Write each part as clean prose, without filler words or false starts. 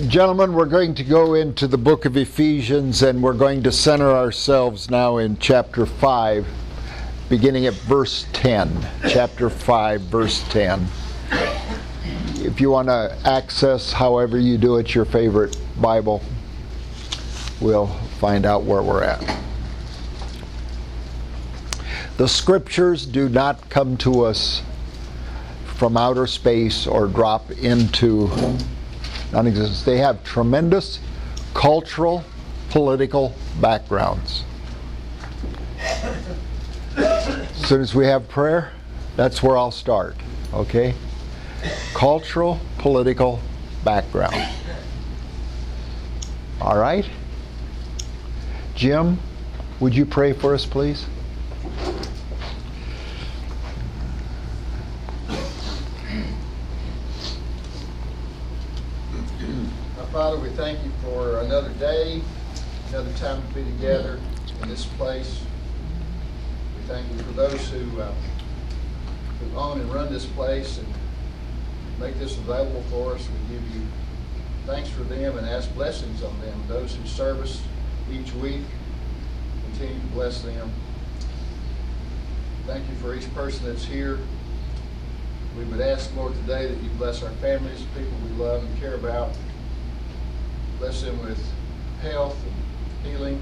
Gentlemen, we're going to go into the book of Ephesians, and we're going to center ourselves now in chapter 5, beginning at verse 10. Chapter 5, verse 10. If you want to access, however you do it, your favorite Bible, we'll find out where we're at. The scriptures do not come to us from outer space or drop into non-existence. They have tremendous cultural, political backgrounds. As soon as we have prayer, that's where I'll start, okay? Cultural, political background. All right? Jim, would you pray for us, please? Father, we thank you for another day, another time to be together in this place. We thank you for those who own and run this place and make this available for us. We give you thanks for them and ask blessings on them. Those who serve us each week, continue to bless them. Thank you for each person that's here. We would ask, Lord, today that you bless our families, people we love and care about. Bless them with health and healing.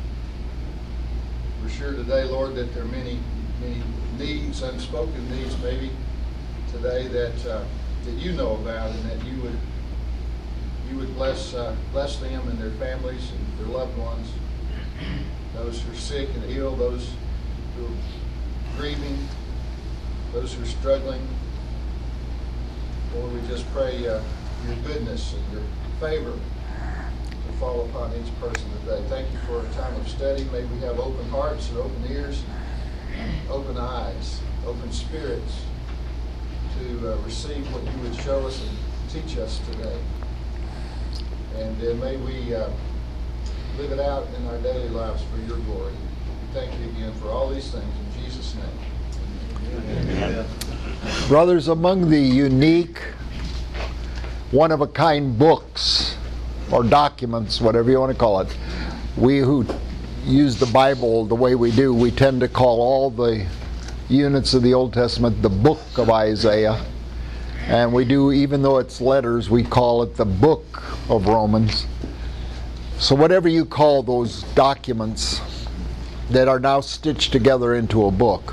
We're sure today, Lord, that there are many needs, unspoken needs maybe today that you know about, and that you would bless them and their families and their loved ones. Those who are sick and ill, those who are grieving, those who are struggling. Lord, we just pray your goodness and your favor fall upon each person today. Thank you for a time of study. May we have open hearts and open ears, open eyes, open spirits to receive what you would show us and teach us today. And may we live it out in our daily lives for your glory. We thank you again for all these things in Jesus' name. Amen. Brothers, among the unique, one-of-a-kind books or documents, whatever you want to call it, we who use the Bible the way we do, we tend to call all the units of the Old Testament the book of Isaiah. And we do, even though it's letters, we call it the book of Romans. So whatever you call those documents that are now stitched together into a book.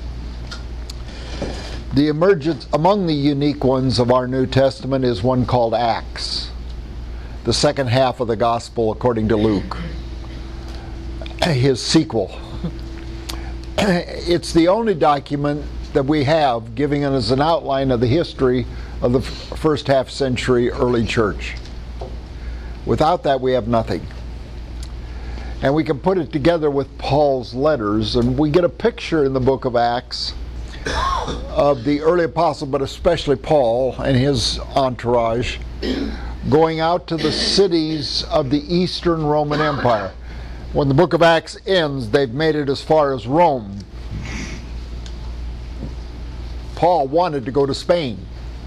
The emergence among the unique ones of our New Testament is one called Acts, the second half of the Gospel according to Luke, his sequel. It's the only document that we have giving us an outline of the history of the first half century early church. Without that, we have nothing. And we can put it together with Paul's letters, and we get a picture in the book of Acts of the early apostle, but especially Paul and his entourage, going out to the cities of the Eastern Roman Empire. When the book of Acts ends, they've made it as far as Rome. Paul wanted to go to Spain.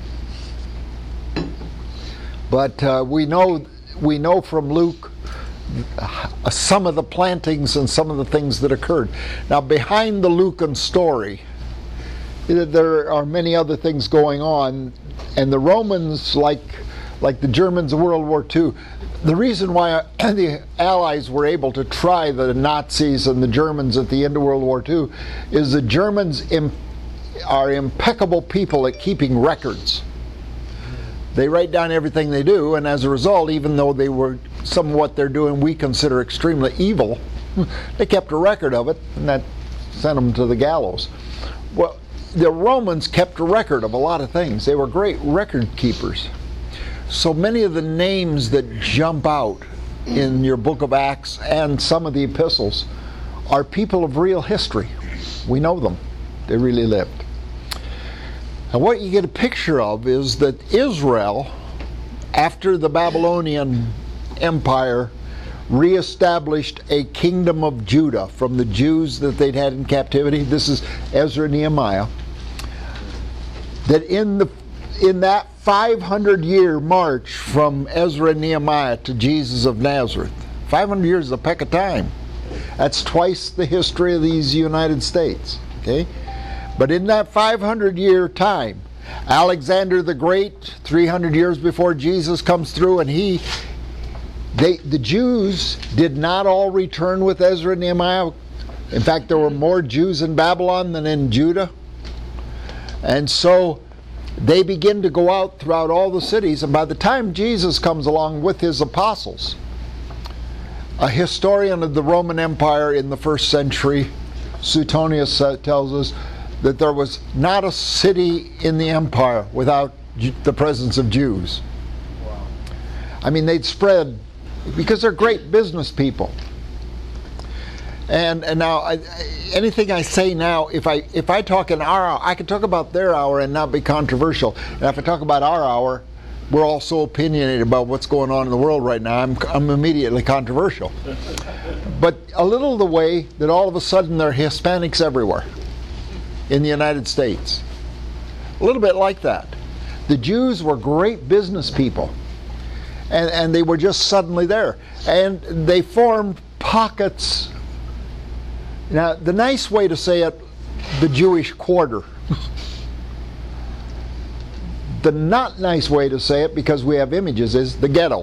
But we know from Luke some of the plantings and some of the things that occurred. Now, behind the Lucan story, there are many other things going on, and the Romans, like the Germans of World War II, the reason why the Allies were able to try the Nazis and the Germans at the end of World War II is the Germans are impeccable people at keeping records. They write down everything they do, and as a result, even though some of what they're doing we consider extremely evil, they kept a record of it, and that sent them to the gallows. Well, the Romans kept a record of a lot of things. They were great record keepers. So many of the names that jump out in your book of Acts and some of the epistles are people of real history. We know them. They really lived. And what you get a picture of is that Israel, after the Babylonian Empire, reestablished a kingdom of Judah from the Jews that they'd had in captivity. This is Ezra and Nehemiah. That in in that 500-year march from Ezra and Nehemiah to Jesus of Nazareth. 500 years is a peck of time. That's twice the history of these United States. Okay? But in that 500-year time, Alexander the Great, 300 years before Jesus comes through, and the Jews did not all return with Ezra and Nehemiah. In fact, there were more Jews in Babylon than in Judah. And so they begin to go out throughout all the cities, and by the time Jesus comes along with his apostles, a historian of the Roman Empire in the first century, Suetonius, tells us that there was not a city in the empire without the presence of Jews. Wow. I mean, they'd spread because they're great business people. And now, anything I say now, if I talk in our hour, I can talk about their hour and not be controversial. And if I talk about our hour, we're all so opinionated about what's going on in the world right now, I'm immediately controversial. But a little the way that all of a sudden there are Hispanics everywhere in the United States. A little bit like that. The Jews were great business people, and they were just suddenly there. And they formed pockets. Now, the nice way to say it, the Jewish quarter. The not nice way to say it, because we have images, is the ghetto.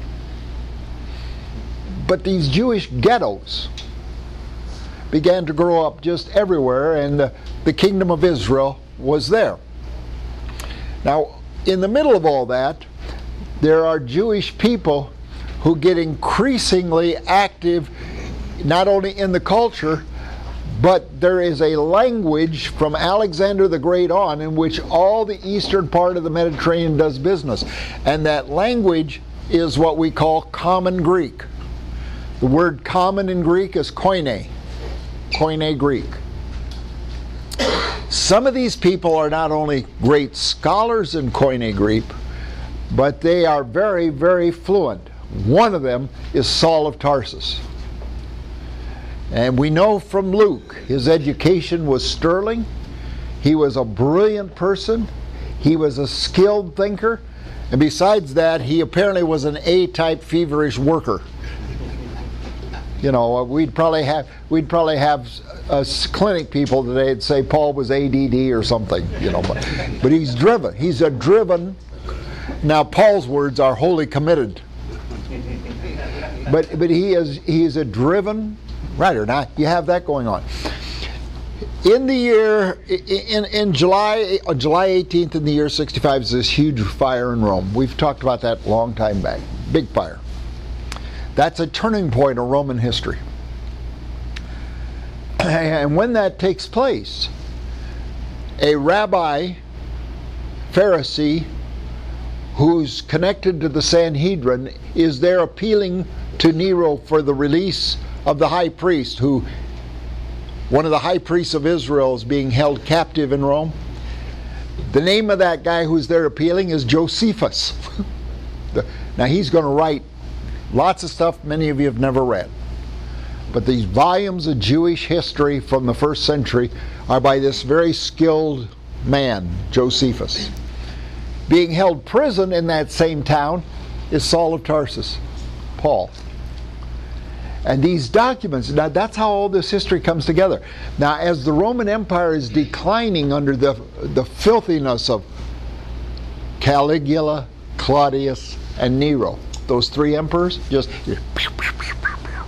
But these Jewish ghettos began to grow up just everywhere, and the kingdom of Israel was there. Now, in the middle of all that, there are Jewish people who get increasingly active, not only in the culture, but there is a language from Alexander the Great on in which all the eastern part of the Mediterranean does business. And that language is what we call Common Greek. The word common in Greek is koine Greek. Some of these people are not only great scholars in Koine Greek, but they are very, very fluent. One of them is Saul of Tarsus. And we know from Luke, his education was sterling. He was a brilliant person. He was a skilled thinker. And besides that, he apparently was an A-type feverish worker. You know, we'd probably have clinic people today that say Paul was ADD or something, you know. But he's driven. He's a driven. Now, Paul's words are wholly committed. But he is a driven writer. Now, you have that going on. In the year, in July 18th in the year 65 is this huge fire in Rome. We've talked about that a long time back. Big fire. That's a turning point in Roman history. And when that takes place, a rabbi, Pharisee, who's connected to the Sanhedrin, is there appealing to Nero for the release of the high priest, who, one of the high priests of Israel, is being held captive in Rome. The name of that guy who's there appealing is Josephus. Now he's going to write lots of stuff many of you have never read. But these volumes of Jewish history from the first century are by this very skilled man, Josephus. Being held prison in that same town is Saul of Tarsus, Paul. And these documents, now that's how all this history comes together. Now, as the Roman Empire is declining under the filthiness of Caligula, Claudius, and Nero, those three emperors, just pew, pew, pew, pew, pew.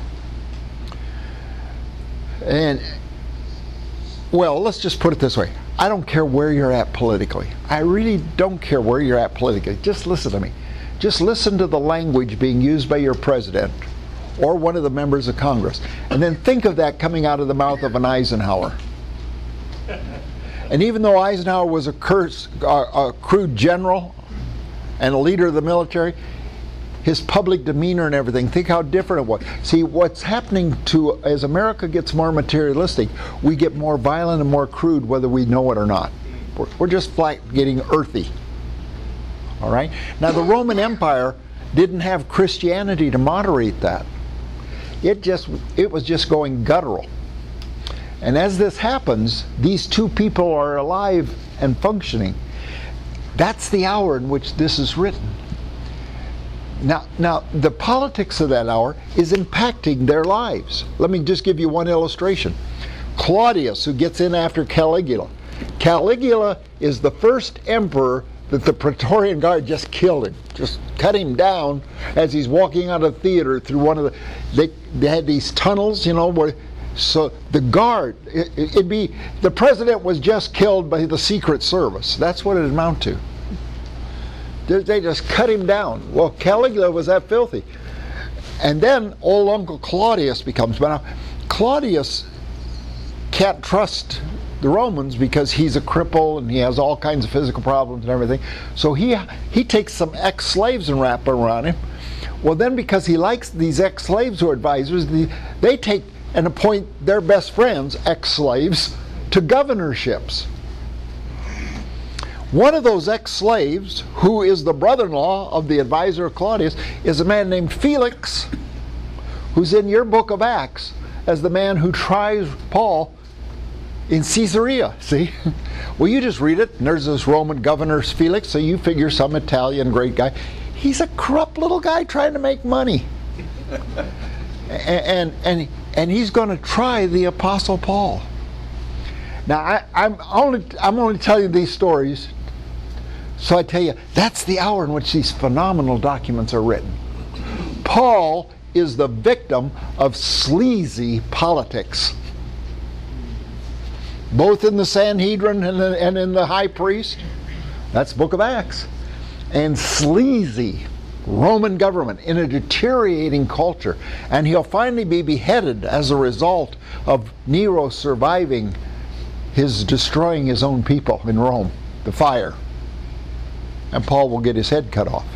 And, well, let's just put it this way. I don't care where you're at politically. I really don't care where you're at politically. Just listen to me. Just listen to the language being used by your president or one of the members of Congress. And then think of that coming out of the mouth of an Eisenhower. And even though Eisenhower was a crude general and a leader of the military, his public demeanor and everything, think how different it was. See, what's happening as America gets more materialistic, we get more violent and more crude whether we know it or not. We're just flat getting earthy. All right? Now, the Roman Empire didn't have Christianity to moderate that. It was just going guttural. And as this happens, these two people are alive and functioning. That's the hour in which this is written. Now, the politics of that hour is impacting their lives. Let me just give you one illustration. Claudius, who gets in after Caligula. Caligula is the first emperor that the Praetorian Guard just killed him, just cut him down as he's walking out of the theater through one of the, they had these tunnels, where, so the guard, it'd be, the president was just killed by the Secret Service. That's what it amounted to. They just cut him down. Well, Caligula was that filthy. And then old Uncle Claudius becomes, but now Claudius can't trust the Romans because he's a cripple and he has all kinds of physical problems and everything. So he takes some ex-slaves and wrap them around him. Well, then because he likes these ex-slaves who are advisors, they take and appoint their best friends, ex-slaves, to governorships. One of those ex-slaves, who is the brother-in-law of the advisor of Claudius, is a man named Felix, who's in your book of Acts as the man who tries Paul in Caesarea. See? Well, you just read it, and there's this Roman governor Felix, so you figure some Italian great guy. He's a corrupt little guy trying to make money. And he's going to try the Apostle Paul. Now, I'm only telling you these stories, so I tell you, that's the hour in which these phenomenal documents are written. Paul is the victim of sleazy politics, both in the Sanhedrin and in the high priest. That's the book of Acts. And sleazy Roman government in a deteriorating culture. And he'll finally be beheaded as a result of Nero surviving his destroying his own people in Rome, the fire. And Paul will get his head cut off.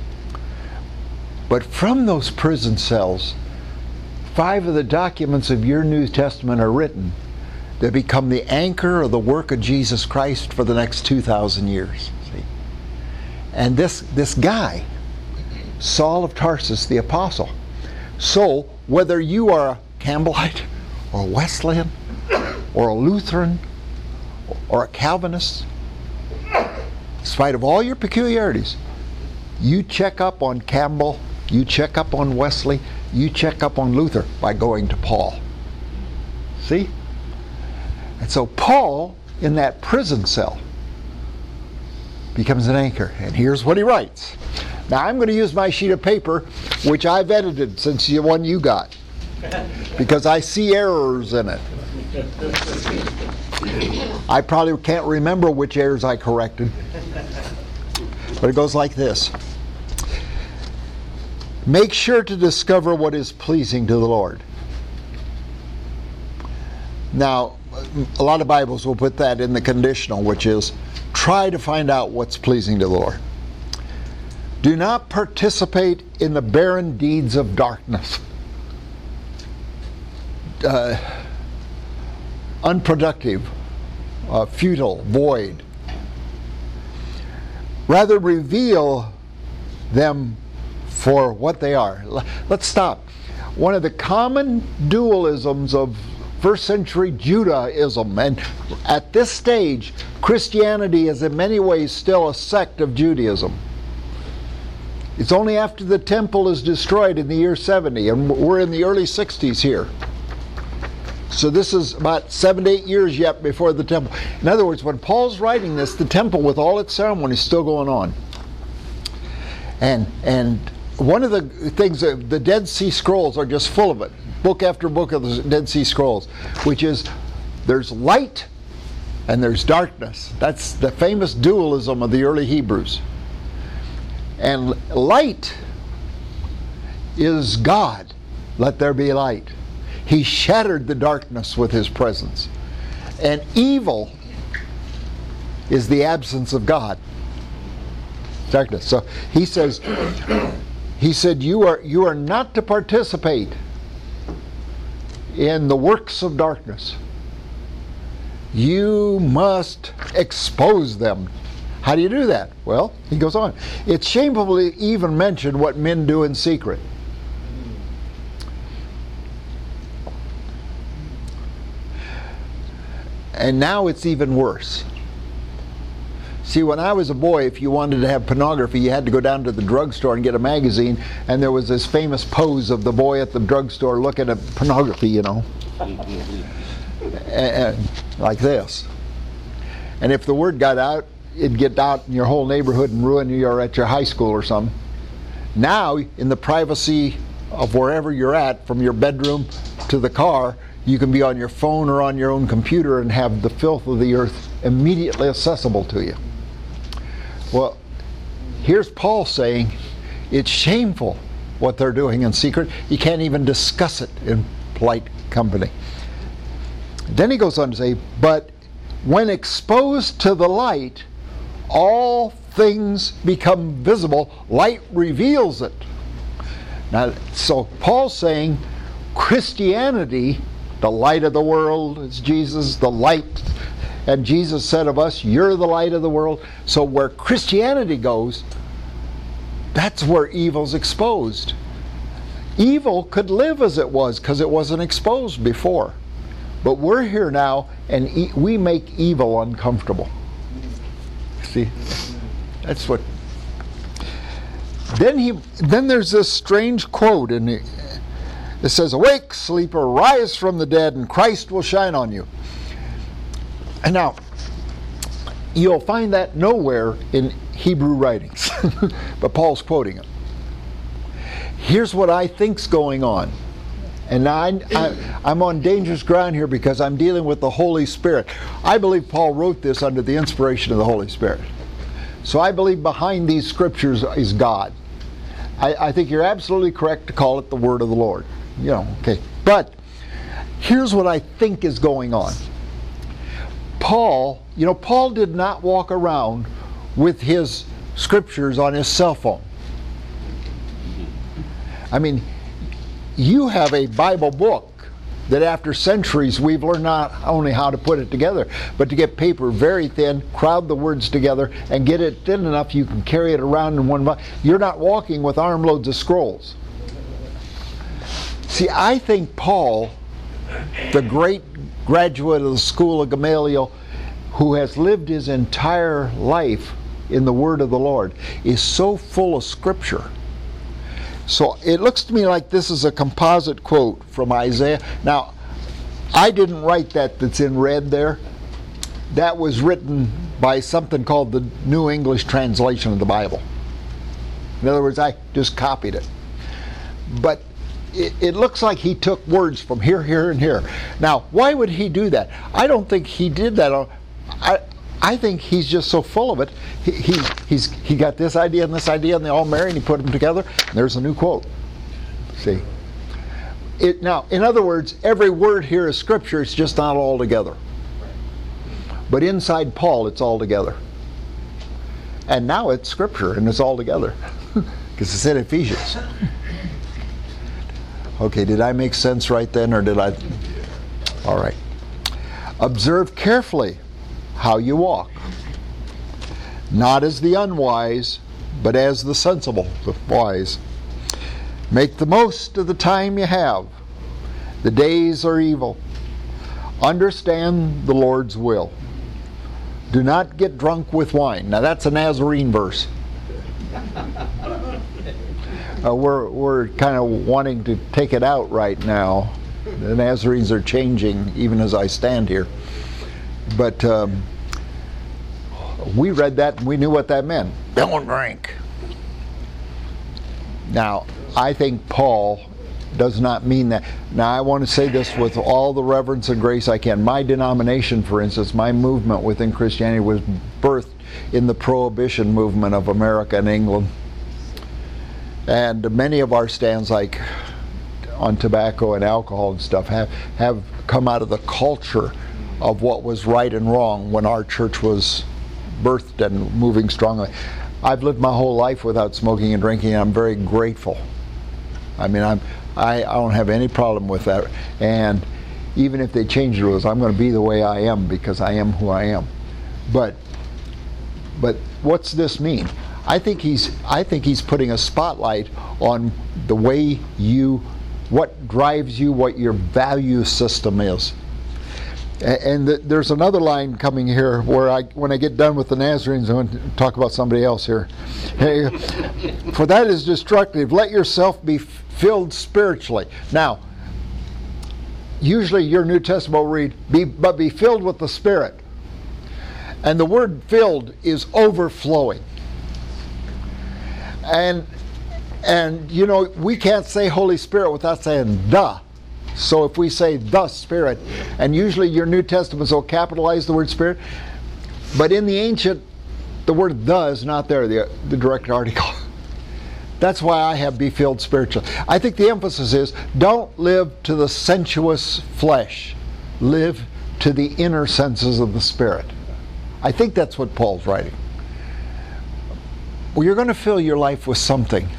But from those prison cells, 5 of the documents of your New Testament are written that become the anchor of the work of Jesus Christ for the next 2,000 years. See? And this guy, Saul of Tarsus, the apostle. So, whether you are a Campbellite or a Wesleyan or a Lutheran or a Calvinist, in spite of all your peculiarities, you check up on Campbell, you check up on Wesley, you check up on Luther by going to Paul. See? And so Paul, in that prison cell, becomes an anchor. And here's what he writes. Now I'm going to use my sheet of paper, which I've edited since the one you got, because I see errors in it. I probably can't remember which errors I corrected. But it goes like this. Make sure to discover what is pleasing to the Lord. Now, a lot of Bibles will put that in the conditional, which is try to find out what's pleasing to the Lord. Do not participate in the barren deeds of darkness. Unproductive, futile, void. Rather reveal them for what they are. Let's stop. One of the common dualisms of first century Judaism, and at this stage, Christianity is in many ways still a sect of Judaism. It's only after the temple is destroyed in the year 70, and we're in the early 60s here. So this is about 7 to 8 years yet before the temple. In other words, when Paul's writing this, the temple with all its ceremonies is still going on. And one of the things, the Dead Sea Scrolls are just full of it. Book after book of the Dead Sea Scrolls, which is there's light and there's darkness. That's the famous dualism of the early Hebrews. And light is God. Let there be light. He shattered the darkness with his presence. And evil is the absence of God. Darkness. So he said you are not to participate in the works of darkness. You must expose them. How do you do that? Well, he goes on. It's shameful to even mention what men do in secret. And now it's even worse. See, when I was a boy, if you wanted to have pornography, you had to go down to the drugstore and get a magazine, and there was this famous pose of the boy at the drugstore looking at pornography, you know, like this. And if the word got out, it'd get out in your whole neighborhood and ruin you or at your high school or something. Now, in the privacy of wherever you're at, from your bedroom to the car, you can be on your phone or on your own computer and have the filth of the earth immediately accessible to you. Well, here's Paul saying it's shameful what they're doing in secret. You can't even discuss it in polite company. Then he goes on to say, but when exposed to the light, all things become visible. Light reveals it. Now, so Paul's saying Christianity, the light of the world, is Jesus, the light. And Jesus said of us, you're the light of the world. So where Christianity goes, that's where evil's exposed. Evil could live as it was because it wasn't exposed before. But we're here now, and we make evil uncomfortable. See, that's what. Then there's this strange quote, and it says, "Awake, sleeper, rise from the dead, and Christ will shine on you." And now, you'll find that nowhere in Hebrew writings, but Paul's quoting it. Here's what I think's going on. And now I'm on dangerous ground here because I'm dealing with the Holy Spirit. I believe Paul wrote this under the inspiration of the Holy Spirit. So I believe behind these scriptures is God. I think you're absolutely correct to call it the Word of the Lord. You know, okay. But here's what I think is going on. Paul did not walk around with his scriptures on his cell phone. I mean, you have a Bible book that after centuries we've learned not only how to put it together, but to get paper very thin, crowd the words together, and get it thin enough you can carry it around in one month. You're not walking with armloads of scrolls. See, I think Paul, the great graduate of the school of Gamaliel, who has lived his entire life in the Word of the Lord, is so full of Scripture. So it looks to me like this is a composite quote from Isaiah. Now, I didn't write that's in red there. That was written by something called the New English Translation of the Bible. In other words, I just copied it. But it looks like he took words from here, here, and here. Now, why would he do that? I don't think he did that. I think he's just so full of it. He got this idea and this idea, and they all marry, and he put them together, and there's a new quote. See? Now, in other words, every word here is Scripture. It's just not all together. But inside Paul, it's all together. And now it's Scripture, and it's all together. Because it's in Ephesians. Okay, did I make sense right then, or did I? All right. Observe carefully how you walk, not as the unwise, but as the sensible, the wise. Make the most of the time you have. The days are evil. Understand the Lord's will. Do not get drunk with wine. Now that's a Nazarene verse. We're kind of wanting to take it out right now. The Nazarenes are changing even as I stand here. But we read that and we knew what that meant. Don't drink. Now, I think Paul does not mean that. Now, I want to say this with all the reverence and grace I can. My denomination, for instance, my movement within Christianity was birthed in the Prohibition movement of America and England. And many of our stands, like on tobacco and alcohol and stuff, have come out of the culture of what was right and wrong when our church was birthed and moving strongly. I've lived my whole life without smoking and drinking, and I'm very grateful. I mean, I don't have any problem with that. And even if they change the rules, I'm going to be the way I am because I am who I am. But what's this mean? I think he's putting a spotlight on the way what drives you, what your value system is. And there's another line coming here where when I get done with the Nazarenes, I'm going to talk about somebody else here. Hey, for that is destructive. Let yourself be filled spiritually. Now, usually your New Testament will read, but be filled with the Spirit. And the word filled is overflowing. And you know, we can't say Holy Spirit without saying the. So if we say the Spirit, and usually your New Testaments will capitalize the word Spirit, but in the ancient, the word the is not there, the direct article. That's why I have be filled spiritually. I think the emphasis is, don't live to the sensuous flesh. Live to the inner senses of the Spirit. I think that's what Paul's writing. Well, you're going to fill your life with something.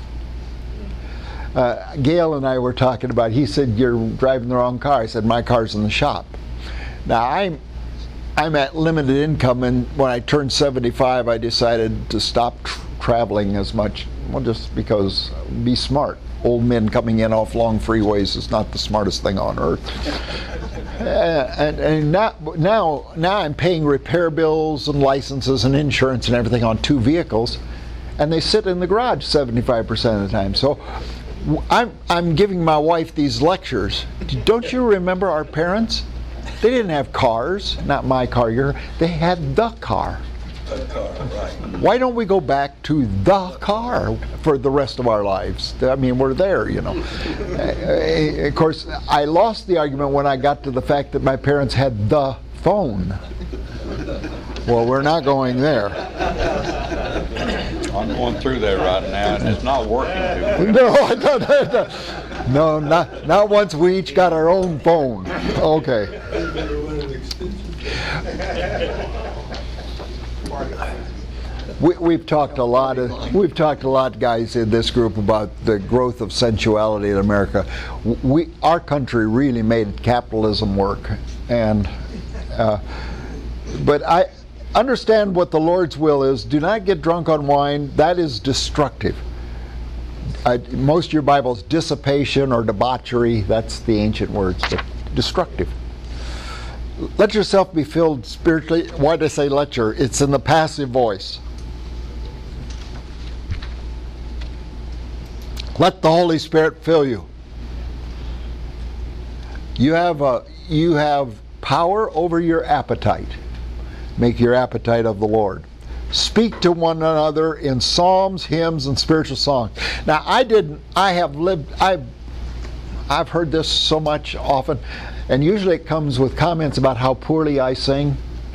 Gail and I were talking about, he said, you're driving the wrong car. I said, my car's in the shop. Now, I'm at limited income, and when I turned 75, I decided to stop traveling as much. Well, just because, be smart. Old men coming in off long freeways is not the smartest thing on earth. And now I'm paying repair bills and licenses and insurance and everything on 2 vehicles, and they sit in the garage 75% of the time. So I'm giving my wife these lectures. Don't you remember our parents? They didn't have cars, not my car, they had the car. The car, right. Why don't we go back to the car for the rest of our lives? I mean, we're there, you know. Of course, I lost the argument when I got to the fact that my parents had the phone. Well, we're not going there. I'm going through there right now, and it's not working too well. No, not once we each got our own phone. Okay. We've talked a lot, guys, in this group about the growth of sensuality in America. Our country really made capitalism work, and but I understand what the Lord's will is. Do not get drunk on wine. That is destructive. Most of your Bibles, dissipation or debauchery. That's the ancient words, but destructive. Let yourself be filled spiritually. Why did I say let your? It's in the passive voice. Let the Holy Spirit fill you. You have power over your appetite. Make your appetite of the Lord. Speak to one another in psalms, hymns, and spiritual songs. Now, I've heard this so much often, and usually it comes with comments about how poorly I sing.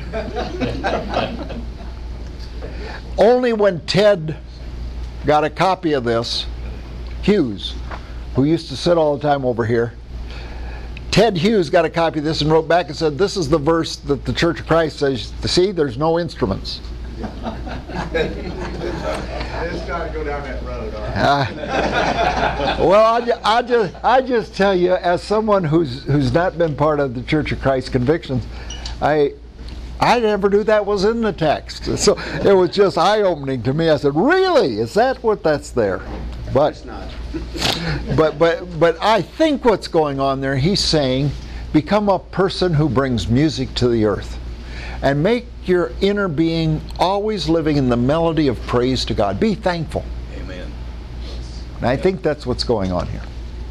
Only when Ted got a copy of this, Hughes, who used to sit all the time over here, Ted Hughes got a copy of this and wrote back and said, this is the verse that the Church of Christ says, see, there's no instruments. It's got to go down that road, all right? Well, I just tell you, as someone who's not been part of the Church of Christ convictions, I never knew that was in the text. So it was just eye-opening to me. I said, really? Is that what that's there? But It's not. but I think what's going on there, he's saying, become a person who brings music to the earth. And make your inner being always living in the melody of praise to God. Be thankful. Amen. And I think that's what's going on here.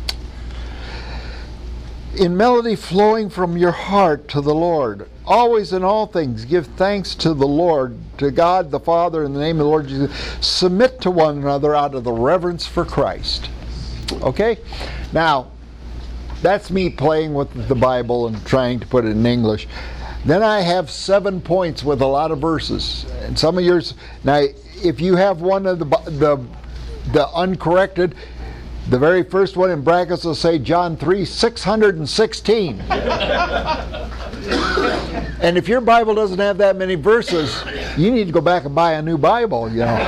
In melody flowing from your heart to the Lord. Always in all things give thanks to the Lord, to God the Father, in the name of the Lord Jesus. Submit to one another out of the reverence for Christ. Okay? Now, that's me playing with the Bible and trying to put it in English. Then I have 7 points with a lot of verses. And some of yours, now if you have one of the uncorrected, the very first one in brackets will say John 3:616. And if your Bible doesn't have that many verses, you need to go back and buy a new Bible, you know.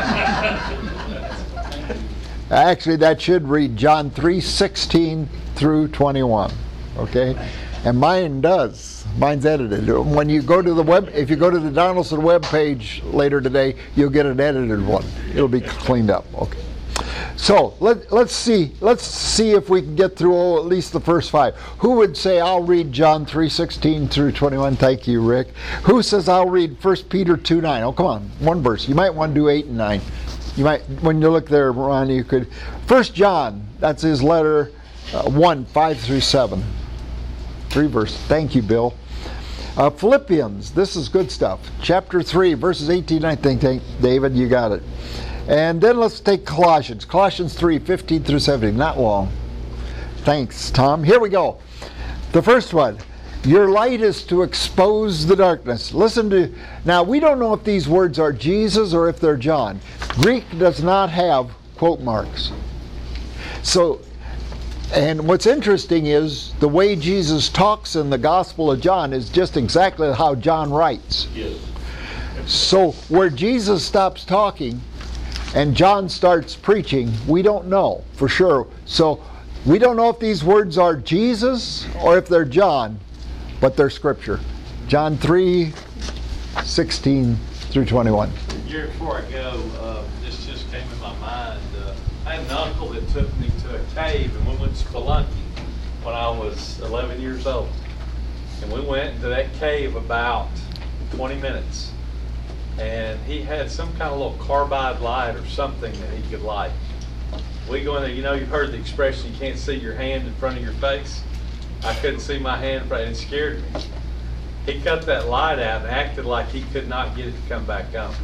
Actually, that should read John 3:16 through 21. Okay? And mine does. Mine's edited. When you go to the web, if you go to the Donaldson web page later today, you'll get an edited one. It'll be cleaned up. Okay. So let's see if we can get through at least the first 5. Who would say I'll read John 3:16 through 21? Thank you, Rick. Who says I'll read 1 Peter 2:9? Oh, come on, one verse. You might want to do 8 and 9. You might, when you look there, Ron, you could. 1 John, that's his letter, 1, 5 through 7. 3 verses. Thank you, Bill. Philippians, this is good stuff. Chapter 3, verses 18, I think, David, you got it. And then let's take Colossians. Colossians 3, 15 through 17. Not long. Thanks, Tom. Here we go. The first one. Your light is to expose the darkness. Listen to, now we don't know if these words are Jesus or if they're John. Greek does not have quote marks. So, and what's interesting is the way Jesus talks in the Gospel of John is just exactly how John writes. Yes. So where Jesus stops talking and John starts preaching, we don't know for sure. So we don't know if these words are Jesus or if they're John, but they're Scripture. John 3, 16 through 21. The year before I go, this just came in my mind. I had an uncle that took me to a cave, and we went to Spelunky when I was 11 years old. And we went into that cave about 20 minutes. And he had some kind of little carbide light or something that he could light. We go in there, you know, you've heard the expression, you can't see your hand in front of your face. I couldn't see my hand in front, and it scared me. He cut that light out and acted like he could not get it to come back on.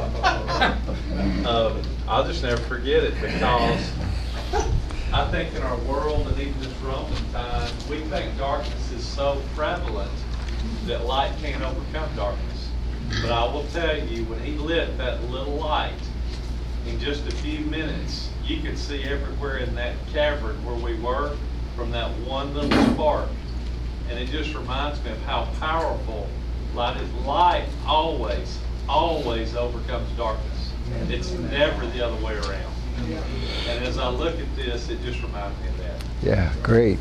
I'll just never forget it, because I think in our world and even this Roman time, we think darkness is so prevalent that light can't overcome darkness. But I will tell you, when he lit that little light, in just a few minutes, you could see everywhere in that cavern where we were from that one little spark. And it just reminds me of how powerful light is. Light always overcomes darkness. It's never the other way around. And as I look at this, it just reminds me of that. Yeah, great.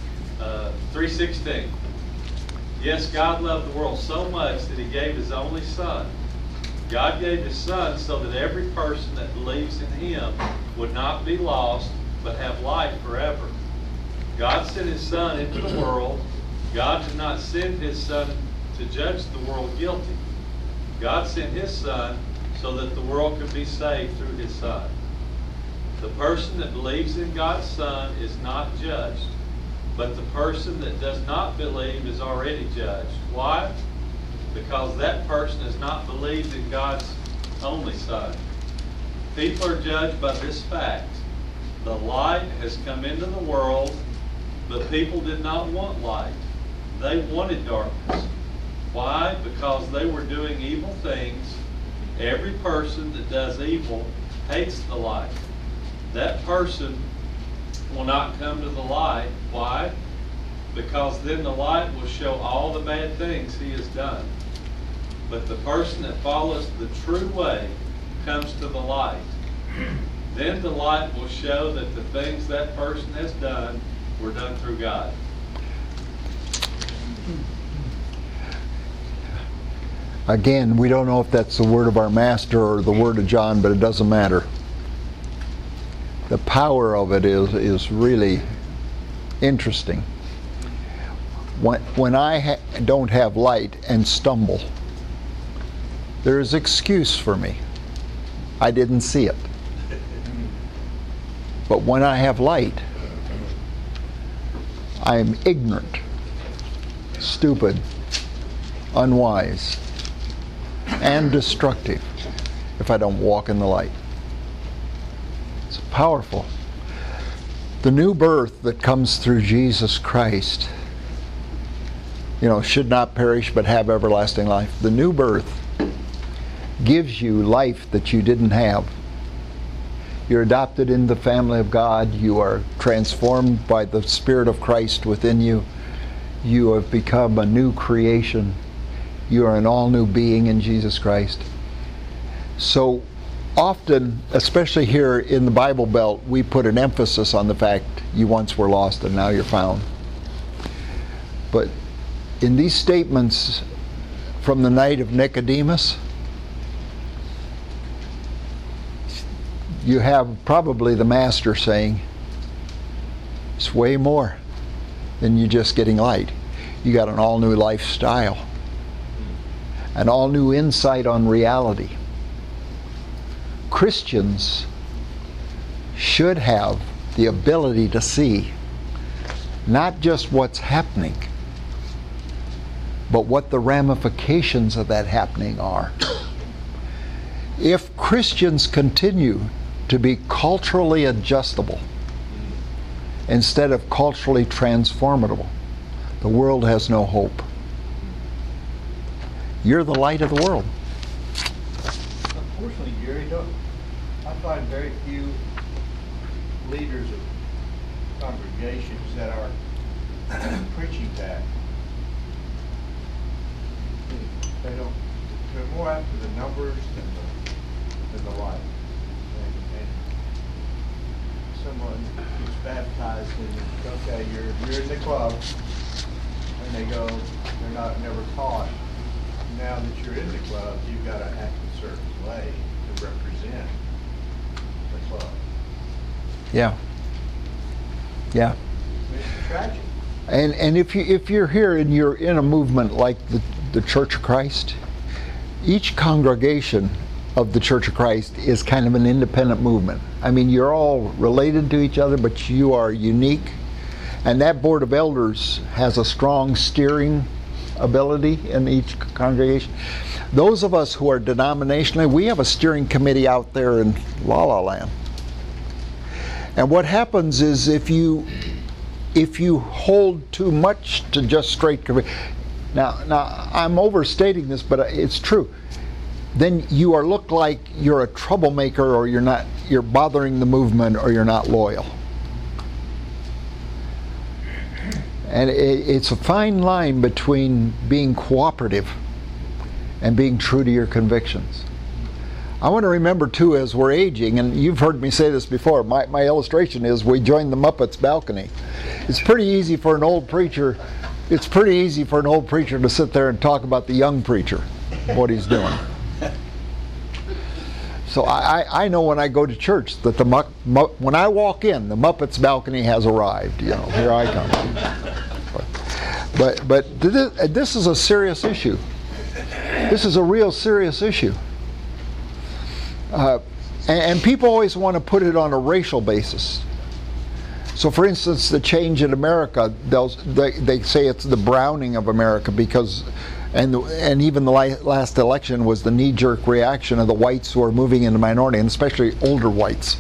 3:16. Yes, God loved the world so much that he gave his only Son. God gave his Son so that every person that believes in him would not be lost, but have life forever. God sent his Son into the world. God did not send his Son to judge the world guilty. God sent his Son so that the world could be saved through his Son. The person that believes in God's Son is not judged, but the person that does not believe is already judged. Why? Because that person has not believed in God's only Son. People are judged by this fact. The light has come into the world, but people did not want light. They wanted darkness. Why? Because they were doing evil things. Every person that does evil hates the light. That person will not come to the light. Why? Because then the light will show all the bad things he has done. But the person that follows the true way comes to the light. Then the light will show that the things that person has done were done through God. Again, we don't know if that's the word of our Master or the word of John, but it doesn't matter. The power of it is really interesting. When I don't have light and stumble, there is excuse for me. I didn't see it. But when I have light, I am ignorant, stupid, unwise, and destructive if I don't walk in the light. It's powerful. The new birth that comes through Jesus Christ, should not perish but have everlasting life. The new birth gives you life that you didn't have. You're adopted in the family of God. You are transformed by the Spirit of Christ within you. You have become a new creation. You are an all-new being in Jesus Christ. So often, especially here in the Bible Belt, we put an emphasis on the fact you once were lost and now you're found. But in these statements from the night of Nicodemus, you have probably the Master saying, it's way more than you just getting light. You got an all-new lifestyle, an all-new insight on reality. Christians should have the ability to see not just what's happening, but what the ramifications of that happening are. If Christians continue to be culturally adjustable instead of culturally transformable, the world has no hope. You're the light of the world. Unfortunately, Gary, I find very few leaders of congregations that are preaching that. They don't. They're more after the numbers than the light. And someone gets baptized and okay, you're in the club, and they go, they're never taught. Now that you're in the club, you've got to act a certain way to represent the club. Yeah. Yeah. It's tragic. And if you're here and you're in a movement like the Church of Christ, each congregation of the Church of Christ is kind of an independent movement. I mean, you're all related to each other, but you are unique. And that Board of Elders has a strong steering ability in each congregation. Those of us who are denominationally, we have a steering committee out there in La La Land. And what happens is if you hold too much to just straight conviction, now I'm overstating this, but it's true, then you are looked like you're a troublemaker, or you're bothering the movement, or you're not loyal. And it's a fine line between being cooperative and being true to your convictions. I want to remember too, as we're aging, and you've heard me say this before, my illustration is we joined the Muppets balcony. It's pretty easy for an old preacher to sit there and talk about the young preacher, what he's doing. So I know when I go to church that when I walk in, the Muppets balcony has arrived. You know, here I come. But this is a serious issue. This is a real serious issue. And people always want to put it on a racial basis. So, for instance, the change in America, they say it's the browning of America because, and even the last election was the knee-jerk reaction of the whites who are moving into minority, and especially older whites.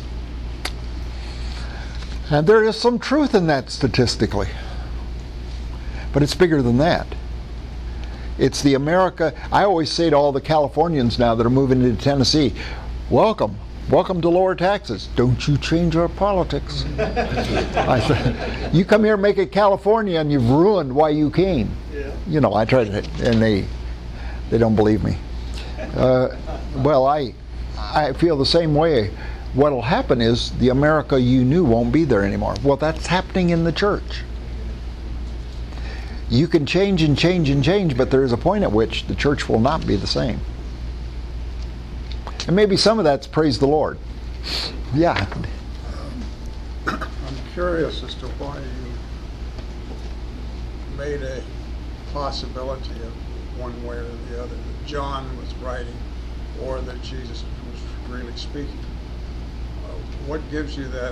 And there is some truth in that statistically. But it's bigger than that. It's the America, I always say to all the Californians now that are moving into Tennessee, welcome to lower taxes. Don't you change our politics. I said, you come here and make it California and you've ruined why you came. Yeah. You know, I tried it and they don't believe me. Well, I feel the same way. What'll happen is the America you knew won't be there anymore. Well, that's happening in the church. You can change and change and change, but there is a point at which the church will not be the same. And maybe some of that's praise the Lord. Yeah. I'm curious as to why you made a possibility of one way or the other, that John was writing or that Jesus was really speaking. What gives you that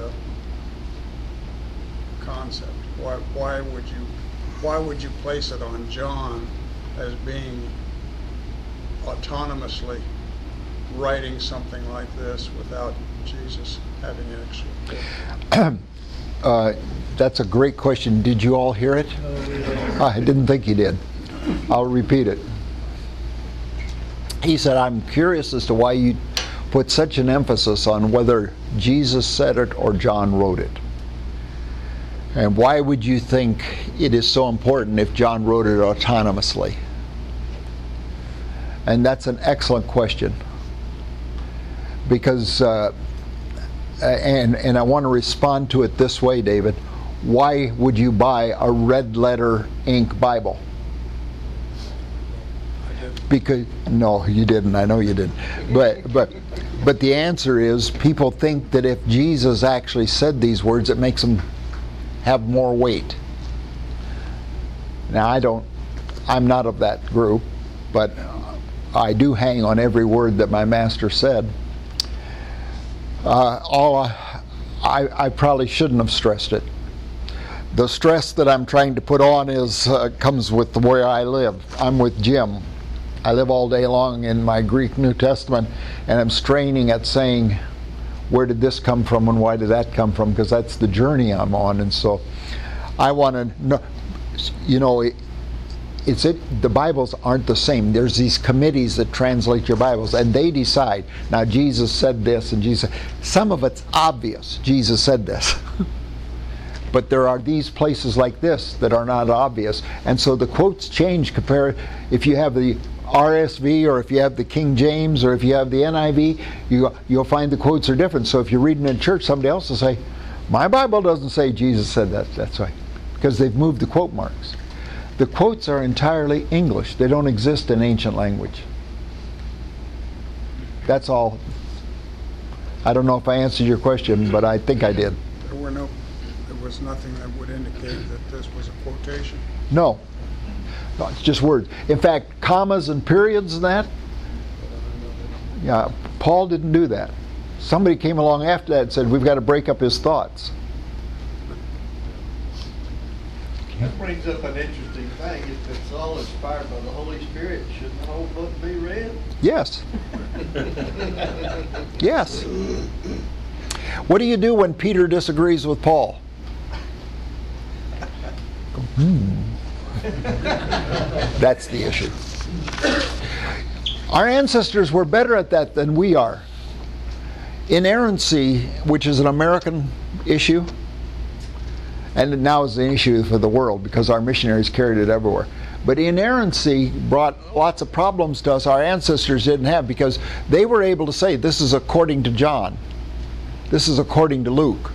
concept? Why would you place it on John as being autonomously writing something like this without Jesus having actually? That's a great question. Did you all hear it? I didn't think you did. I'll repeat it. He said, I'm curious as to why you put such an emphasis on whether Jesus said it or John wrote it. And why would you think it is so important if John wrote it autonomously? And that's an excellent question. Because, and I want to respond to it this way, David. Why would you buy a red letter ink Bible? Because, no, you didn't. I know you didn't. But But the answer is, people think that if Jesus actually said these words, it makes them have more weight. Now, I'm not of that group, but I do hang on every word that my master said. I probably shouldn't have stressed it. The stress that I'm trying to put on comes with the way I live. I'm with Jim. I live all day long in my Greek New Testament, and I'm straining at saying, where did this come from and why did that come from? Because that's the journey I'm on. And so I want to know, the Bibles aren't the same. There's these committees that translate your Bibles, and they decide. Now, Jesus said this, and Jesus. Some of it's obvious. Jesus said this, but there are these places like this that are not obvious, and so the quotes change. If you have the RSV, or if you have the King James, or if you have the NIV, you'll find the quotes are different. So if you're reading in church, somebody else will say, "My Bible doesn't say Jesus said that." That's right, because they've moved the quote marks. The quotes are entirely English. They don't exist in ancient language. That's all. I don't know if I answered your question, but I think I did. There was nothing that would indicate that this was a quotation. No. No, it's just words. In fact, commas and periods and that, yeah, Paul didn't do that. Somebody came along after that and said, we've got to break up his thoughts. That brings up an interesting thing. If it's all inspired by the Holy Spirit, shouldn't the whole book be read? Yes. Yes. What do you do when Peter disagrees with Paul? That's the issue. Our ancestors were better at that than we are. Inerrancy, which is an American issue, and now is an issue for the world because our missionaries carried it everywhere. But inerrancy brought lots of problems to us our ancestors didn't have, because they were able to say, this is according to John. This is according to Luke.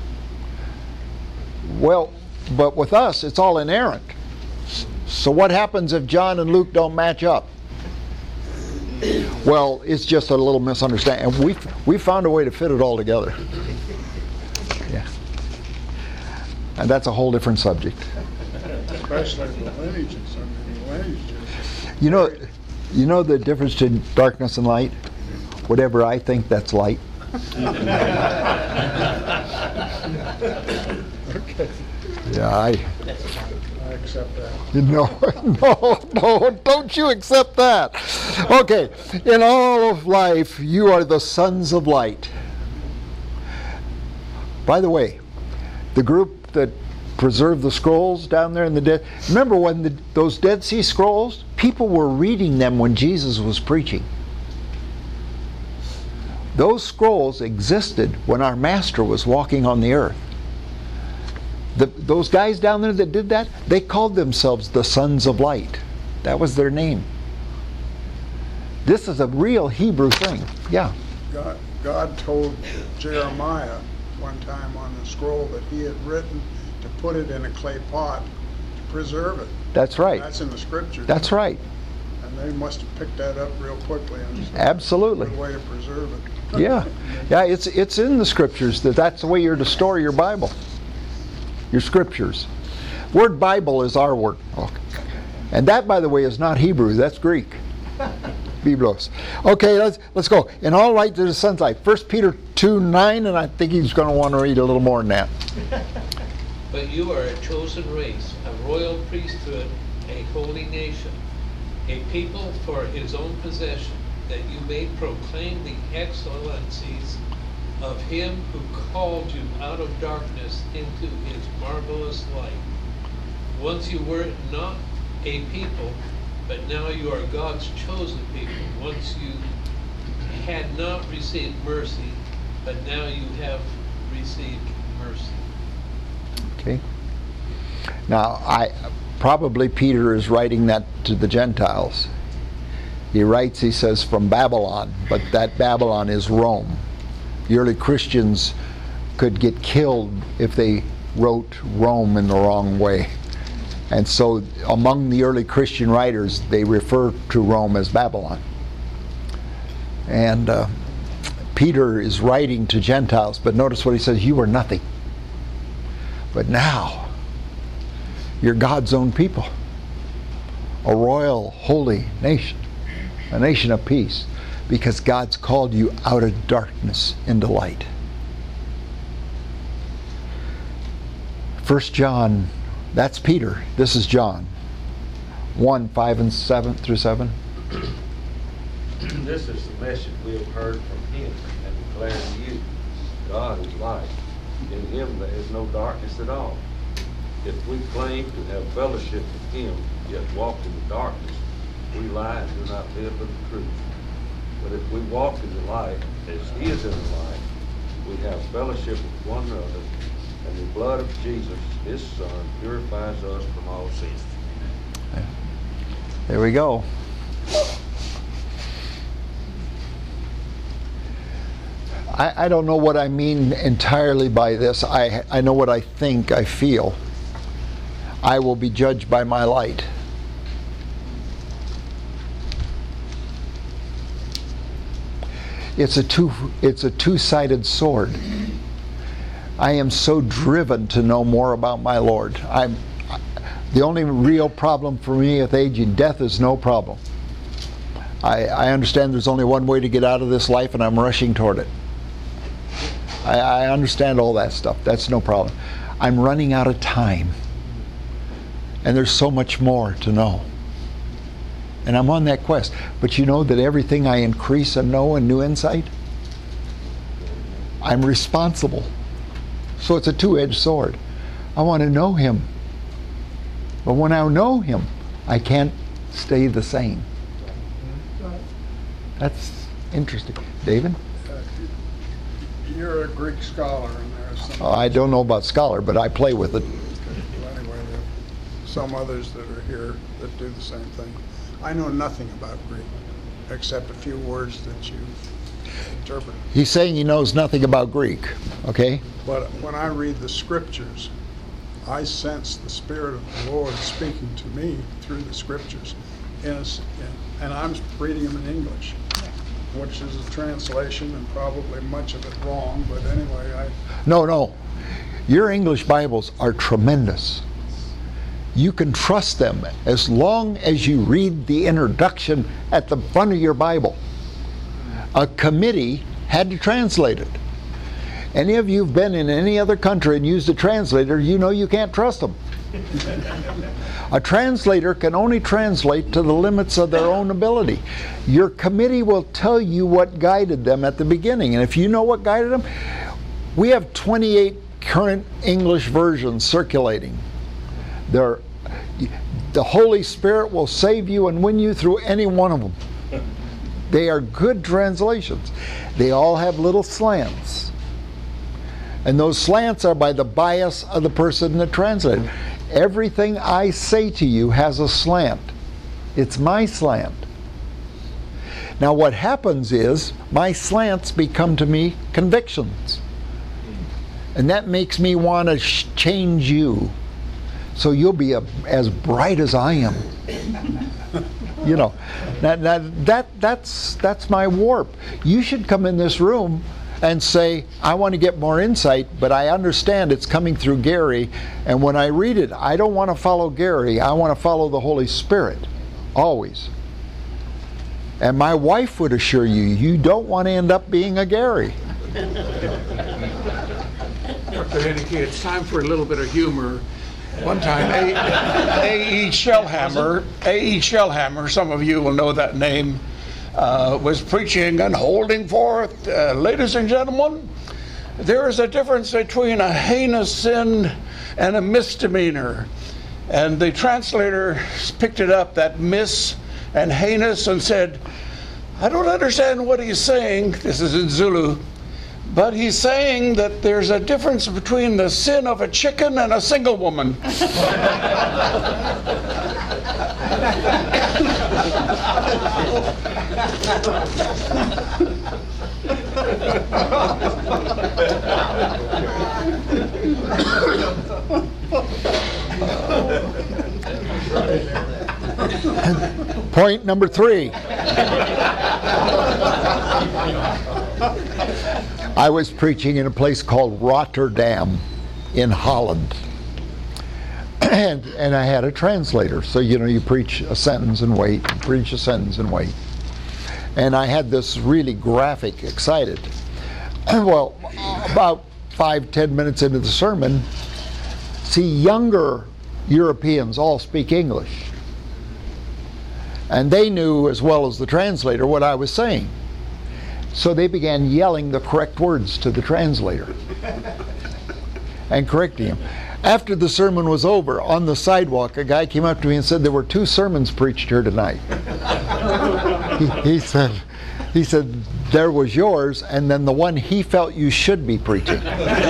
Well, but with us, it's all inerrant. So what happens if John and Luke don't match up? Well, it's just a little misunderstanding. And we found a way to fit it all together. Yeah. And that's a whole different subject. Especially the lineages. I mean, the lineages. You know the difference between darkness and light? Whatever I think, that's light. Okay. Yeah, I accept that. No, don't you accept that. Okay, in all of life, you are the sons of light. By the way, the group that preserved the scrolls down there in the dead, remember when those Dead Sea Scrolls, people were reading them when Jesus was preaching. Those scrolls existed when our Master was walking on the earth. Those guys down there that did that, they called themselves the Sons of Light. That was their name. This is a real Hebrew thing. Yeah. God told Jeremiah one time on the scroll that he had written to put it in a clay pot to preserve it. That's right. That's in the scriptures. That's right. And they must have picked that up real quickly. And Absolutely. Good way to preserve it. Yeah. Yeah, it's in the scriptures that's the way you're to store your Bible. Your scriptures. Word Bible is our word. Okay. And that, by the way, is not Hebrew. That's Greek. Biblos. Okay, let's go. In all light to the sun's light. 1 Peter 2:9, and I think he's going to want to read a little more than that. But you are a chosen race, a royal priesthood, a holy nation, a people for his own possession, that you may proclaim the excellencies of him who called you out of darkness into his marvelous light. Once you were not a people, but now you are God's chosen people. Once you had not received mercy, but now you have received mercy. Okay. Now, probably Peter is writing that to the Gentiles. He says, from Babylon, but that Babylon is Rome. The early Christians could get killed if they wrote Rome in the wrong way. And so among the early Christian writers, they refer to Rome as Babylon. And Peter is writing to Gentiles, but notice what he says, you were nothing. But now, you're God's own people. A royal, holy nation. A nation of peace. Because God's called you out of darkness into light. 1 John, that's Peter. This is John. 1, 5 and 7 through 7. This is the message we have heard from him and declare to you. God is light. In him there is no darkness at all. If we claim to have fellowship with him, yet walk in the darkness, we lie and do not live in the truth. But if we walk in the light, as he is in the light, we have fellowship with one another, and the blood of Jesus, his Son, purifies us from all sin. There we go. I don't know what I mean entirely by this. I know what I think, I feel. I will be judged by my light. It's a two-sided sword. I am so driven to know more about my Lord. The only real problem for me with aging, death is no problem. I understand there's only one way to get out of this life, and I'm rushing toward it. I understand all that stuff. That's no problem. I'm running out of time. And there's so much more to know. And I'm on that quest. But you know that everything I increase and know and new insight, I'm responsible. So it's a two-edged sword. I want to know him. But when I know him, I can't stay the same. That's interesting. David? You're a Greek scholar, and there's some... I don't know about scholar, but I play with it. Well, anyway, there are some others that are here that do the same thing. I know nothing about Greek, except a few words that you've interpreted. He's saying he knows nothing about Greek, okay? But when I read the scriptures, I sense the Spirit of the Lord speaking to me through the scriptures. And I'm reading them in English, which is a translation and probably much of it wrong, but anyway, No. Your English Bibles are tremendous. You can trust them as long as you read the introduction at the front of your Bible. A committee had to translate it. Any of you have been in any other country and used a translator, you know you can't trust them. A translator can only translate to the limits of their own ability. Your committee will tell you what guided them at the beginning. And if you know what guided them, we have 28 current English versions circulating. The Holy Spirit will save you and win you through any one of them. They are good translations. They all have little slants. And those slants are by the bias of the person that translated. Everything I say to you has a slant. It's my slant. Now what happens is, my slants become to me convictions. And that makes me want to change you. So you'll be as bright as I am. You know, that's my warp. You should come in this room and say, I want to get more insight, but I understand it's coming through Gary, and when I read it, I don't want to follow Gary, I want to follow the Holy Spirit, always. And my wife would assure you, you don't want to end up being a Gary. Dr. Henneke, it's time for a little bit of humor. One time, A.E. Shellhammer, some of you will know that name, was preaching and holding forth, ladies and gentlemen, there is a difference between a heinous sin and a misdemeanor. And the translator picked it up, that mis and heinous, and said, I don't understand what he's saying, this is in Zulu, but he's saying that there's a difference between the sin of a chicken and a single woman. Point number 3. I was preaching in a place called Rotterdam in Holland. And I had a translator. So, you preach a sentence and wait, preach a sentence and wait. And I had this really graphic, excited. Well, about 5-10 minutes into the sermon, see, younger Europeans all speak English. And they knew as well as the translator what I was saying. So they began yelling the correct words to the translator and correcting him. After the sermon was over, on the sidewalk, a guy came up to me and said, there were 2 sermons preached here tonight. He said, there was yours, and then the one he felt you should be preaching.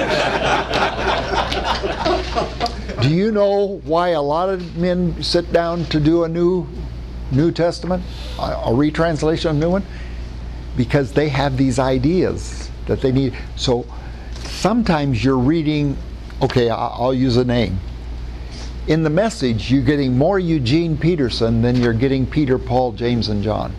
Do you know why a lot of men sit down to do a New Testament, a retranslation of a new one? Because they have these ideas that they need. So sometimes you're reading, okay, I'll use a name. In the Message, you're getting more Eugene Peterson than you're getting Peter, Paul, James, and John.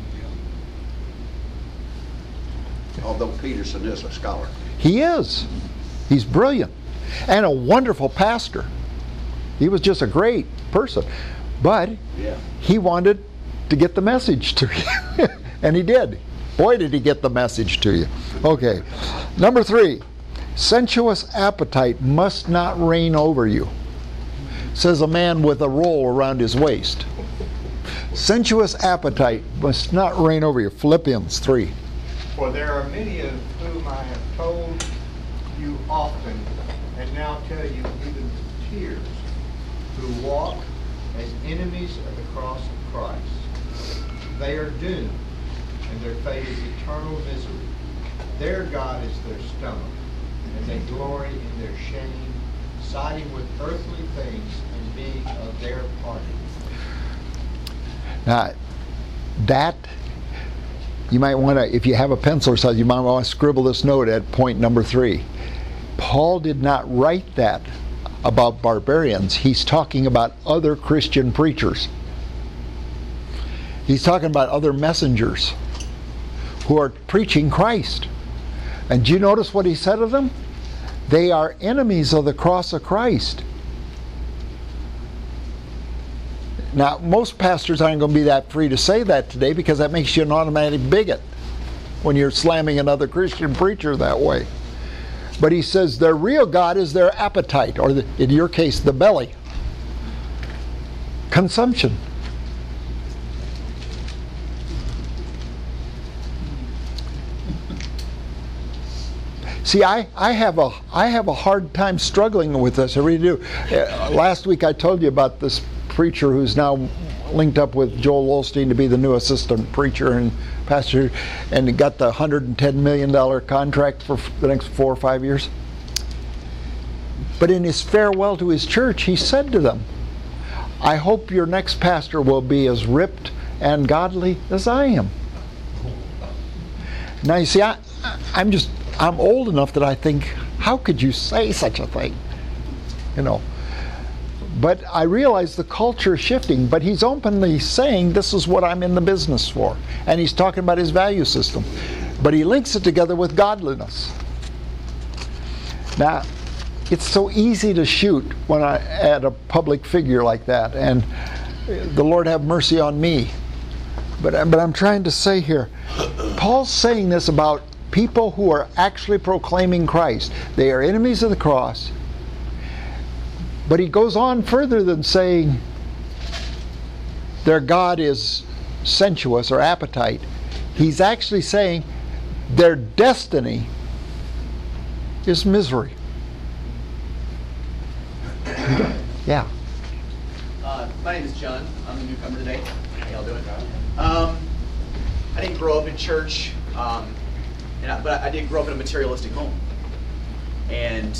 Although Peterson is a scholar. He is. He's brilliant. And a wonderful pastor. He was just a great person. But he wanted to get the message to you. And he did. Boy, did he get the message to you. Okay. Number 3. Sensuous appetite must not reign over you, says a man with a roll around his waist. Sensuous appetite must not reign over you. Philippians 3. For there are many of whom I have told you often, and now tell you even with tears, who walk as enemies of the cross of Christ. They are doomed, and their fate is eternal misery. Their God is their stomach, and they glory in their shame, siding with earthly things and being of their party. Now, that, you might want to, if you have a pencil or something, you might want to scribble this note at point number 3. Paul did not write that about barbarians. He's talking about other Christian preachers. He's talking about other messengers who are preaching Christ. And do you notice what he said of them? They are enemies of the cross of Christ. Now, most pastors aren't going to be that free to say that today, because that makes you an automatic bigot when you're slamming another Christian preacher that way. But he says their real God is their appetite, or in your case, the belly. Consumption. See, I have a hard time struggling with this. I really do. Last week I told you about this preacher who's now linked up with Joel Osteen to be the new assistant preacher and pastor, and he got the $110 million contract for the next 4 or 5 years. But in his farewell to his church, he said to them, I hope your next pastor will be as ripped and godly as I am. Now you see, I'm old enough that I think, how could you say such a thing? You know. But I realize the culture is shifting, but he's openly saying this is what I'm in the business for. And he's talking about his value system. But he links it together with godliness. Now, it's so easy to shoot when I at a public figure like that, and the Lord have mercy on me. But I'm trying to say here, Paul's saying this about people who are actually proclaiming Christ. They are enemies of the cross. But he goes on further than saying their God is sensuous or appetite. He's actually saying their destiny is misery. Yeah. My name is John. I'm a newcomer today. How y'all doing? I didn't grow up in church, but I did grow up in a materialistic home. And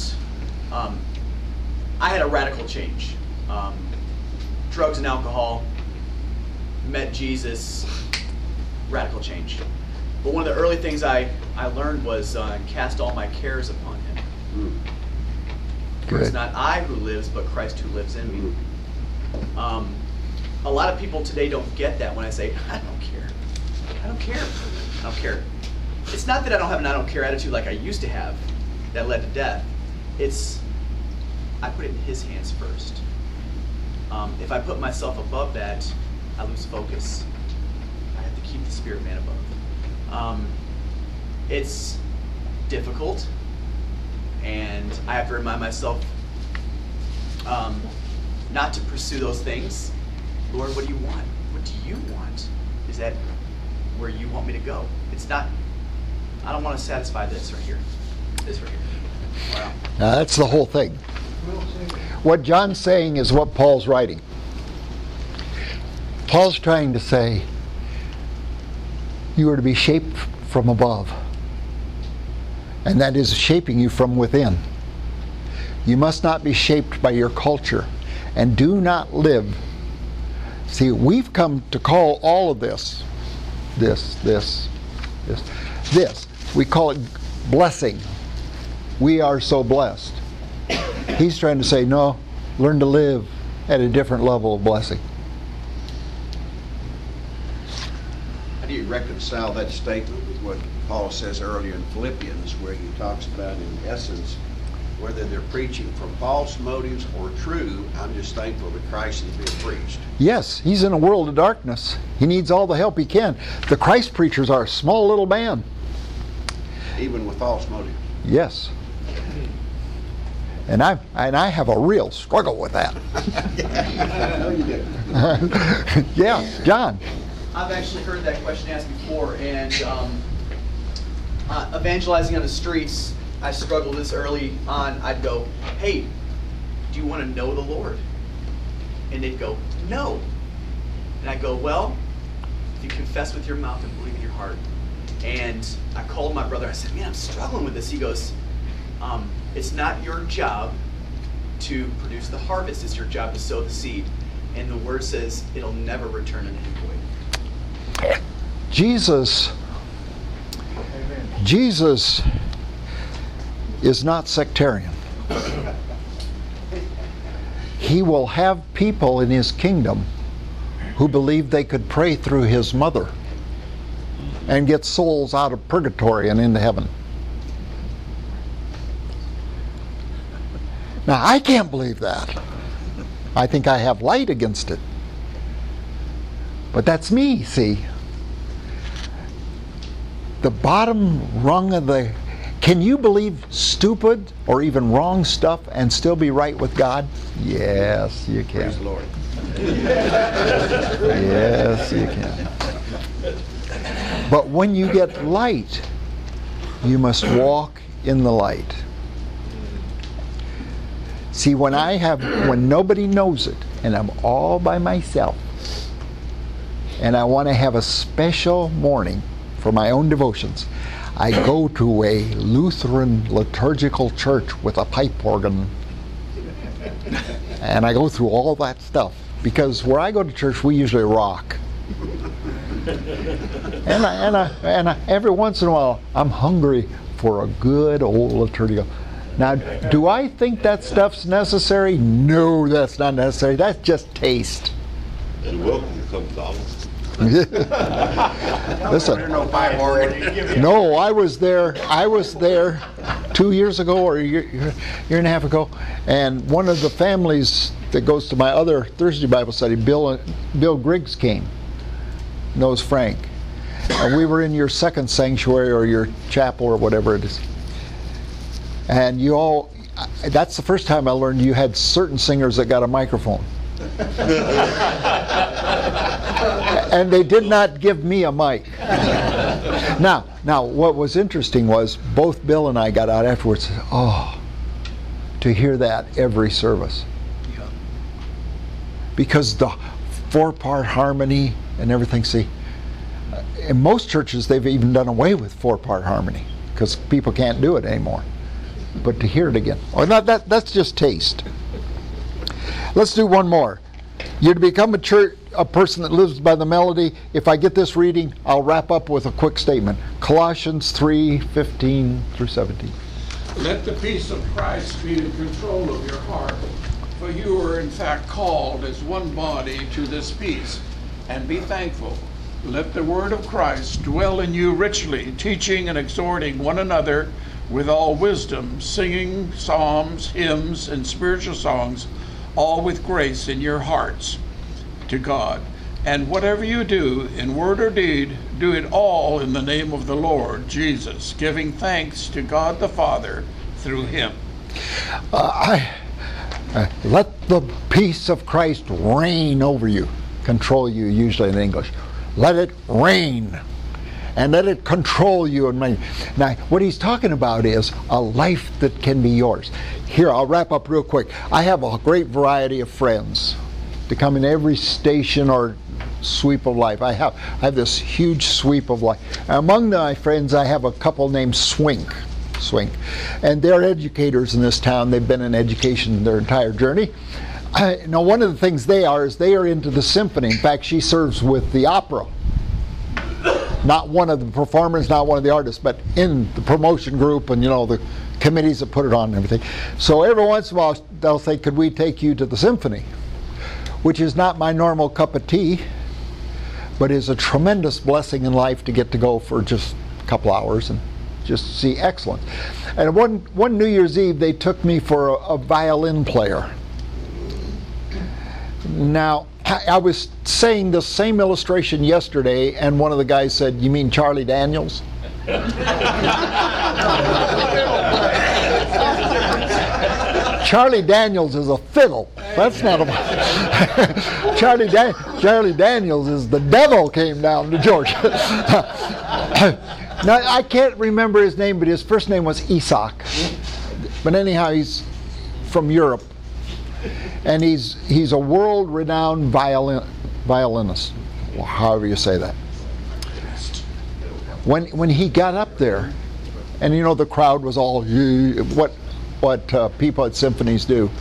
I had a radical change. Drugs and alcohol, met Jesus, radical change. But one of the early things I learned was cast all my cares upon him. For it's not I who lives, but Christ who lives in me. A lot of people today don't get that when I say, I don't care. I don't care. I don't care. it's not that I don't have an I don't care attitude like I used to have that led to death. It's, I put it in his hands first. If I put myself above that, I lose focus. I have to keep the spirit man above. It's difficult, and I have to remind myself not to pursue those things. Lord, what do you want? What do you want? Is that where you want me to go? It's not, I don't want to satisfy this right here. This right here. Wow. Now that's the whole thing. What John's saying is what Paul's writing. Paul's trying to say, you are to be shaped from above. And that is shaping you from within. You must not be shaped by your culture. And do not live. See, we've come to call all of this. We call it blessing. We are so blessed. He's trying to say, no, learn to live at a different level of blessing. How do you reconcile that statement with what Paul says earlier in Philippians, where he talks about, in essence, whether they're preaching from false motives or true, I'm just thankful that Christ is being preached. Yes, he's in a world of darkness. He needs all the help he can. The Christ preachers are a small little band. Even with false motives. Yes. And I have a real struggle with that. No, you didn't. Yeah, John. I've actually heard that question asked before, and evangelizing on the streets, I struggled this early on. I'd go, hey, do you want to know the Lord? And they'd go, no. And I'd go, well, if you confess with your mouth and believe in your heart. And I called my brother. I said, man, I'm struggling with this. He goes, it's not your job to produce the harvest. It's your job to sow the seed. And the word says it'll never return unto him void. Jesus is not sectarian. He will have people in his kingdom who believe they could pray through his mother and get souls out of purgatory and into heaven. Now, I can't believe that. I think I have light against it. But that's me, see. The bottom rung of the... Can you believe stupid or even wrong stuff and still be right with God? Yes, you can. Praise the Lord. Yes, you can. But when you get light, you must walk in the light. See, when nobody knows it, and I'm all by myself, and I want to have a special morning for my own devotions, I go to a Lutheran liturgical church with a pipe organ, and I go through all that stuff, because where I go to church, we usually rock. And I, every once in a while, I'm hungry for a good old liturgical. Now, do I think that stuff's necessary? No, that's not necessary. That's just taste. And welcome to come down. Listen, no, I was there 2 years ago or a year and a half ago, and one of the families that goes to my other Thursday Bible study, Bill Griggs came, knows Frank, and we were in your second sanctuary or your chapel or whatever it is, and you all, that's the first time I learned you had certain singers that got a microphone. And they did not give me a mic. Now, what was interesting was both Bill and I got out afterwards. Oh, to hear that every service. Because the 4-part harmony and everything. See, in most churches they've even done away with 4-part harmony because people can't do it anymore. But to hear it again, that's just taste. Let's do one more. You're to become a person that lives by the melody. If I get this reading, I'll wrap up with a quick statement. Colossians 3:15 through 17. Let the peace of Christ be in control of your heart, for you are in fact called as one body to this peace, and be thankful. let the word of Christ dwell in you richly, teaching and exhorting one another with all wisdom, singing psalms, hymns, and spiritual songs, all with grace in your hearts to God. And whatever you do, in word or deed, do it all in the name of the Lord Jesus, giving thanks to God the Father through him. Let the peace of Christ reign over you. Control you, usually in English. Let it reign. And let it control you. And now, what he's talking about is a life that can be yours. Here, I'll wrap up real quick. I have a great variety of friends to come in every station or sweep of life. I have this huge sweep of life. Among my friends, I have a couple named Swink. And they're educators in this town. They've been in education their entire journey. Now, one of the things they are into the symphony. In fact, she serves with the opera. Not one of the performers, not one of the artists, but in the promotion group and, the committees that put it on and everything. So every once in a while, they'll say, could we take you to the symphony? Which is not my normal cup of tea, but is a tremendous blessing in life to get to go for just a couple hours and just see excellence. And one New Year's Eve, they took me for a violin player. Now, I was saying the same illustration yesterday, and one of the guys said, "You mean Charlie Daniels?" Charlie Daniels is a fiddle. That's not a... Charlie Daniels is the devil came down to Georgia. Now, I can't remember his name, but his first name was Isaac. But anyhow, he's from Europe. And he's a world-renowned violinist, however you say that. When he got up there, and the crowd was all what people at symphonies do.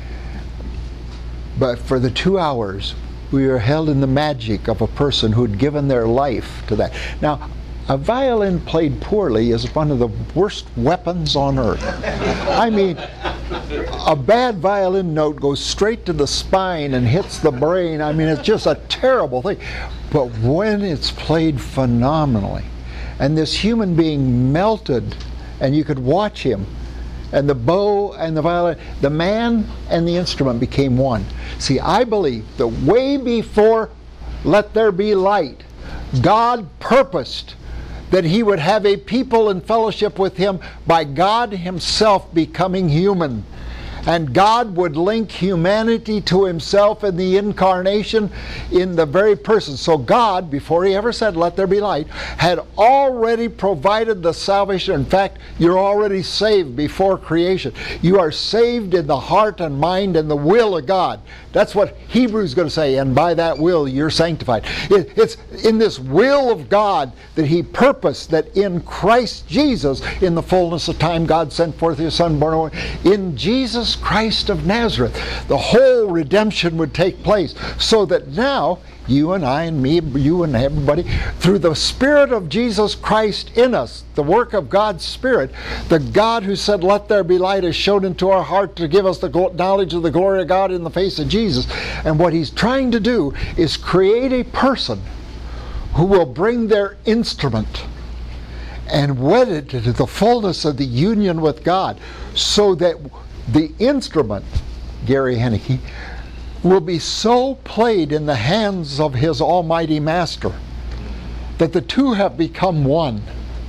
But for the 2 hours, we were held in the magic of a person who'd given their life to that. Now, a violin played poorly is one of the worst weapons on earth. I mean, a bad violin note goes straight to the spine and hits the brain. I mean, it's just a terrible thing. But when it's played phenomenally, and this human being melted, and you could watch him, and the bow and the violin, the man and the instrument became one. See, I believe that way before Let There Be Light, God purposed that he would have a people in fellowship with him by God himself becoming human. And God would link humanity to himself in the incarnation in the very person. So God, before he ever said, "Let there be light," had already provided the salvation. In fact, you're already saved before creation. You are saved in the heart and mind and the will of God. That's what Hebrews is going to say, and by that will you're sanctified. It's in this will of God that he purposed that in Christ Jesus, in the fullness of time, God sent forth his Son, born in Jesus Christ of Nazareth. The whole redemption would take place, so that now you and I and me, you and everybody, through the Spirit of Jesus Christ in us, the work of God's Spirit, the God who said, "Let there be light," is shown into our heart to give us the knowledge of the glory of God in the face of Jesus. And what he's trying to do is create a person who will bring their instrument and wed it to the fullness of the union with God, so that the instrument, Gary Hennicky, will be so played in the hands of his almighty master that the two have become one,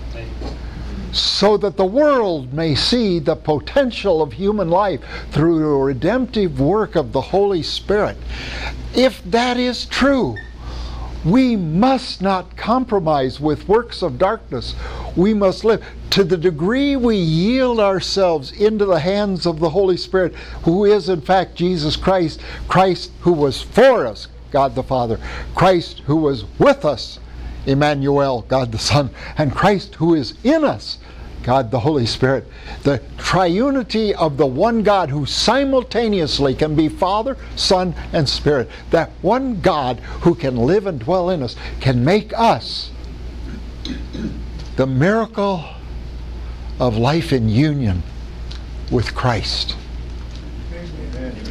so that the world may see the potential of human life through the redemptive work of the Holy Spirit. If that is true, we must not compromise with works of darkness. We must live. To the degree we yield ourselves into the hands of the Holy Spirit, who is in fact Jesus Christ, Christ who was for us, God the Father, Christ who was with us, Emmanuel, God the Son, and Christ who is in us, God the Holy Spirit. The triunity of the one God who simultaneously can be Father, Son, and Spirit. That one God who can live and dwell in us can make us the miracle of life in union with Christ.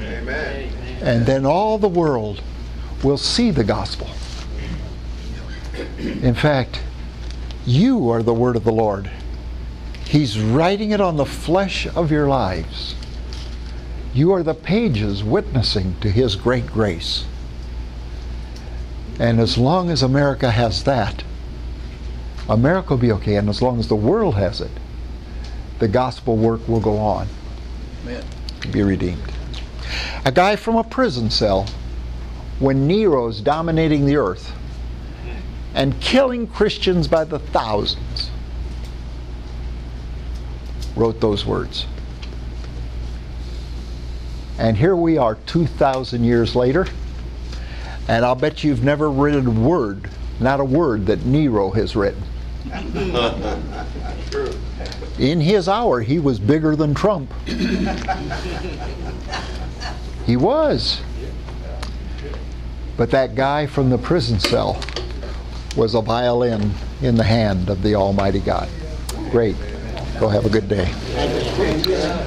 Amen. And then all the world will see the gospel. In fact, you are the word of the Lord. He's writing it on the flesh of your lives. You are the pages witnessing to His great grace. And as long as America has that, America will be okay. And as long as the world has it, the gospel work will go on. Amen. Be redeemed. A guy from a prison cell, when Nero's dominating the earth and killing Christians by the thousands, wrote those words. And here we are 2,000 years later, and I'll bet you've never read a word, not a word, that Nero has written. In his hour, he was bigger than Trump. He was. But that guy from the prison cell was a violin in the hand of the Almighty God. Great. Go have a good day.